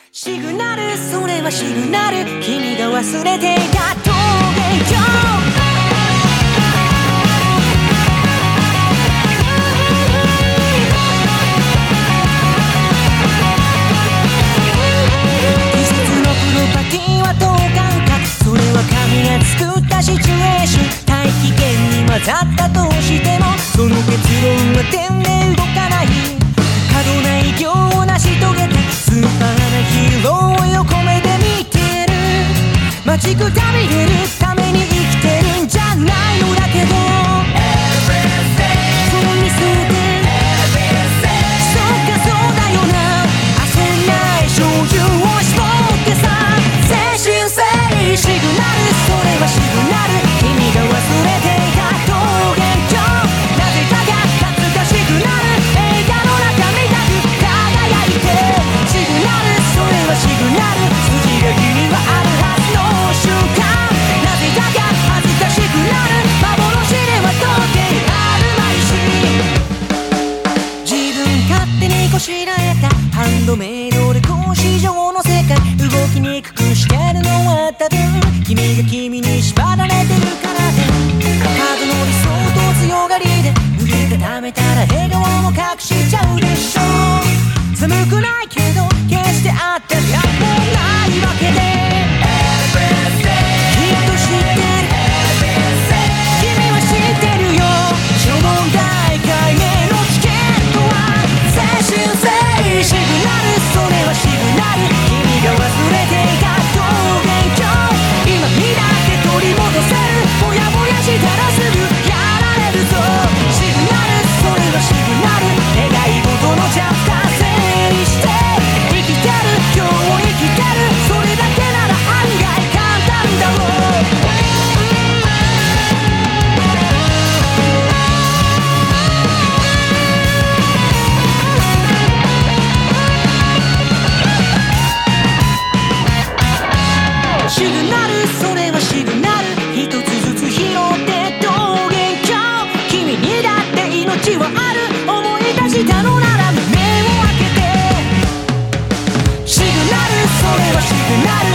シグナル、それはシグナル、君が忘れていた峠よ。季節のプロパティは等間隔、それは神が作ったシチュエーション。大気圏に混ざったとしても、その結論は点で動かない。過度な偉業を成し遂げたスーパーなヒーローを横目で見てる。待ちくたびれるために生きてるんじゃないのだけど、そう見せてそうかそうだよな、焦んない醤油を絞ってさ、誠心誠意シグナル、それはシグナル、君が忘れていた峠よ。なぜかが勝つかシグナル、映画の中みたく輝いてシグナル、それはシグナル、筋書きにはあるはずの瞬間。なぜだか恥ずかしくなる、幻では到底あるまいし、自分勝手にこしらえたハンドメイドで格子状の世界、動きにくくしてるのは多分君が君に縛られてるからで、数の理想と強がりで塗り固めたら笑顔も隠しちゃうでしょう。寒くないけど決してあったかくもないわけで、きっと知ってる、君は知ってるよ。諸問大会目のチケットは誠心誠意シグナル、それはシグナル、君が忘れていた峠よ。今にだって取り戻せる、ぼやぼやしたらすぐやられるぞ。シグナル、それはシグナル、願い事のチャプター整理して生きてる、今日を生きてる、それだけなら案外簡単だろう。シグナル、それはシグナル、一つずつ拾って峠よ。君にだって命はある、思い出したのなら目を開けて。シグナル、それはシグナル、